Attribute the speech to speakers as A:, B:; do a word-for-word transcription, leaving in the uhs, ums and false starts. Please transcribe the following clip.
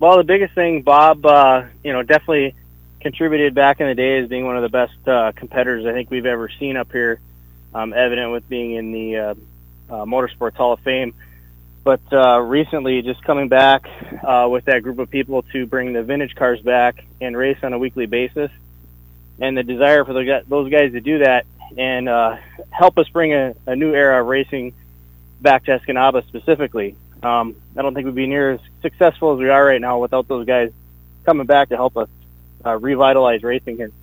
A: Well, the biggest thing, Bob, uh, you know, definitely contributed back in the day as being one of the best uh, competitors I think we've ever seen up here, um, evident with being in the uh, uh, Motorsports Hall of Fame. But uh, recently, just coming back uh, with that group of people to bring the vintage cars back and race on a weekly basis, and the desire for the, those guys to do that and uh, help us bring a, a new era of racing back to Escanaba specifically. Um, I don't think we'd be near as successful as we are right now without those guys coming back to help us uh, revitalize racing here.